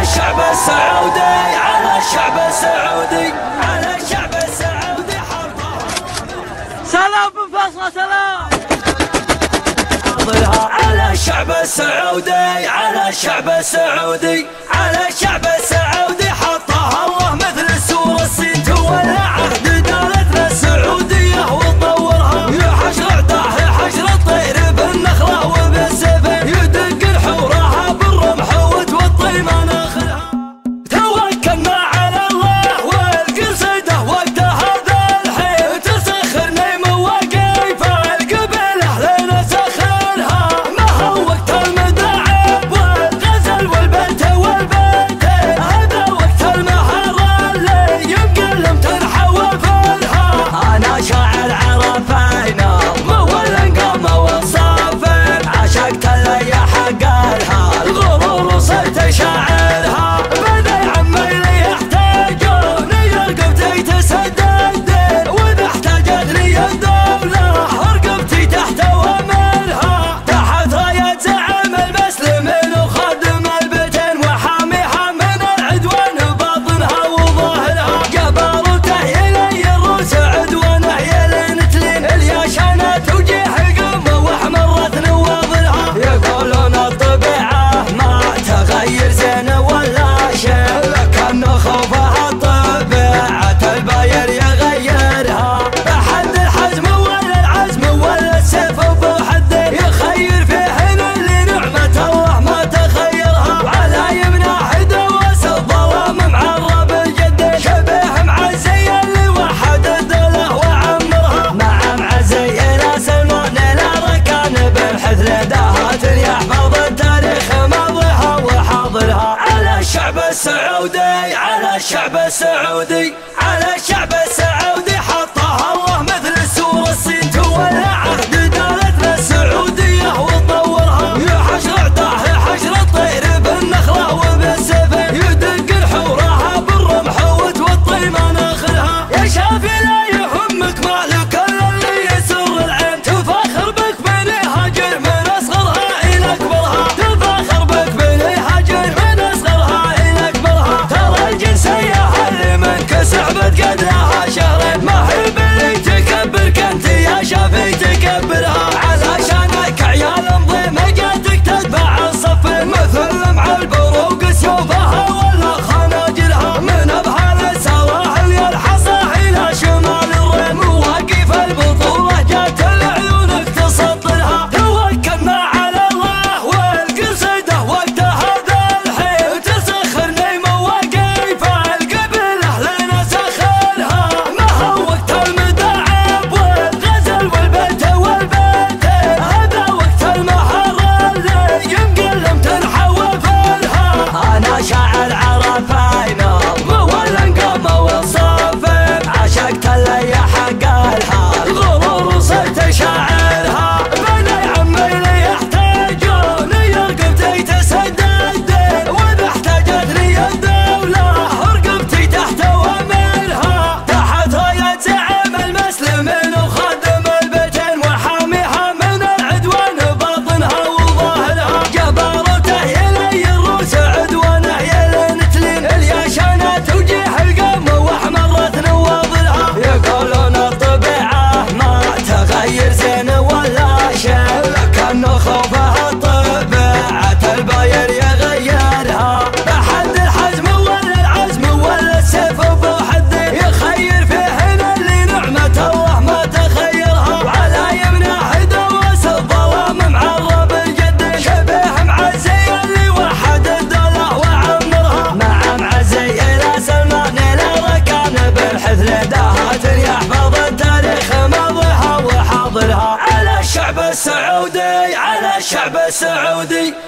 الشعب السعودي، على الشعب السعودي، على الشعب السعودي حربها. سلام بفصل سلام. على الشعب السعودي، على الشعب السعودي، على الشعب السعودي حطها الله مثل السور الصين تولى عهد دولتنا السعودية وتطورها. يا حشر اعداه يا حشر الطير بالنخلة وبالسيف يدق الحورها بالرمح وتوطي مناخلها. توكلنا على الله والقصيدة وقتها ذا الحين تسخرني مواقف القبيلة لنا سخرها. ما هو وقت المداعب والغزل والبنت والبنتين، هذا وقت المهرة اللي يمكن تنحوفلها. أنا شاعر عرفين الضوء والانقام والصافين، عشقت اللي حق لها الغرور وصرت شاعرها. بني عمي اللي يحتاجوني رقبتي تسدد، واذا احتاجت لي الدولة رقبتي تحت اوامرها. تحت راية زعم المسلمين وخادم البيتين وحاميها من العدوان باطنها وظاهرها. جبروته يلي الروس عدوانه يلين تلين الياشانات وجيح القمة واحمرت نواظرها. يقولون الطبيعة ما تغير زين ولا شيء، لكن خوفها طبيعة الباير يغيرها. أحد الحزم ولا العزم ولا السيف وفي حد يخير فيهن اللي نعمة الله ما تخيرها. وعلى يمنى حدوس الظلام معرب الجد، شبيه معزي اللي وحد الدولة وعمرها. مع معزي إلى سلمان إلى ركان بالحثل دهات يحفظ التاريخ ماضيها وحاضرها. على الشعب السعودي، على الشعب السعودي، على الشعب السعودي حطها الله مثل السور الصين تولى عهد دولتنا السعودية وتطورها. يا حشر اعداه يا حشر الطير بالنخلة وبالسيف يدق الحورها بالرمح وتوطي مناخلها. يا شافي لا يهمك مالك الا اللي يسر العين، تفاخر بك بني هاجر من اصغرها الى اكبرها. تفاخر بك بني هاجر من اصغرها الى اكبرها. ترى الجنسية اللي منك صعبت قدرها شهرين، ما هي باللي تكبرك انت يا شافي تكبرها. علشانك عيال انظمة جاتك تتبع الصفين، مثل مع البروق سيوفها ولا خناجرها. من ابها للسواحل يا الحصى الى شمال الريم، مواقف البطولة جات لعيونك تسطرها. توكلنا على الله والقصيدة وقتها ذا الحين تسخرني مواقف القبيلة لنا سخرها. ما هو وقت المداعب والغزل والبنت والبنتين، هذا وقت المهرة اللي يمكن تنحوفلها. أنا شاعر عرفين الضوء والانقام والصافين، عشقت اللي حق لها الغرور وصرت شاعرها. بني عمي اللي يحتاجوني رقبتي تسدد، واذا احتاجت لي الدولة رقبتي تحت اوامرها. تحت راية زعم المسلمين وخادم البيتين وحاميها من العدوان باطنها وظاهرها. جبروته يلي الروس عدوانه يلين تلين الياشانات وجيح القمة واحمرت نواظرها. يقولون الطبيعة ما تغير زين ولا شيء، لكن خوفها طبيعة الباير يغيرها. أحد الحزم ولا العزم ولا السيف وفي حد يخير فيهن اللي نعمة الله ما تخيرها. وعلى يمنى حدوس الظلام معرب الجد، شبيه معزي اللي وحد الدولة وعمرها. مع معزي إلى سلمان إلى ركان بالحثل دهات يحفظ التاريخ ماضيها وحاضرها. على الشعب السعودي، على الشعب السعودي،